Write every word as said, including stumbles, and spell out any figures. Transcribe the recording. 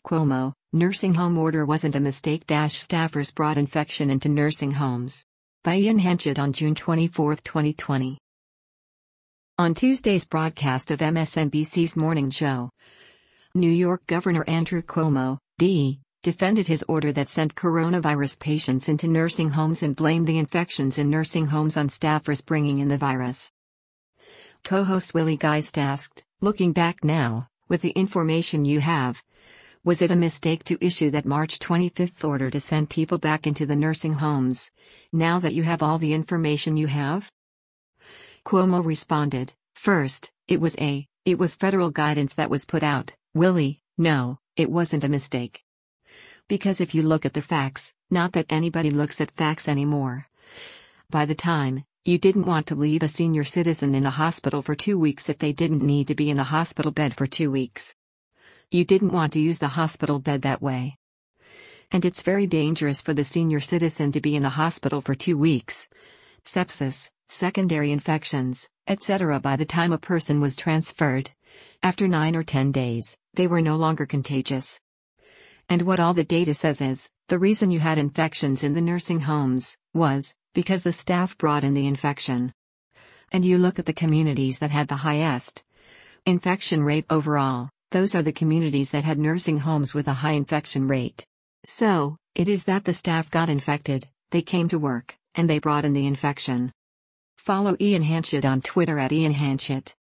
Cuomo, nursing home order wasn't a mistake. Staffers brought infection into nursing homes. By Ian Hanchett on June twenty-fourth, twenty twenty. On Tuesday's broadcast of M S N B C's Morning Joe, New York Governor Andrew Cuomo, D, defended his order that sent coronavirus patients into nursing homes and blamed the infections in nursing homes on staffers bringing in the virus. Co-host Willie Geist asked, looking back now, with the information you have, was it a mistake to issue that March twenty-fifth order to send people back into the nursing homes, now that you have all the information you have? Cuomo responded, first, it was a, it was federal guidance that was put out, Willie, no, it wasn't a mistake. Because if you look at the facts, not that anybody looks at facts anymore. By the time, you didn't want to leave a senior citizen in a hospital for two weeks if they didn't need to be in a hospital bed for two weeks. You didn't want to use the hospital bed that way. And it's very dangerous for the senior citizen to be in a hospital for two weeks. Sepsis, secondary infections, et cetera. By the time a person was transferred, after nine or ten days, they were no longer contagious. And what all the data says is, the reason you had infections in the nursing homes was because the staff brought in the infection. And you look at the communities that had the highest infection rate overall, those are the communities that had nursing homes with a high infection rate. So, it is that the staff got infected, they came to work, and they brought in the infection. Follow Ian Hanchett on Twitter at Ian Hanchett.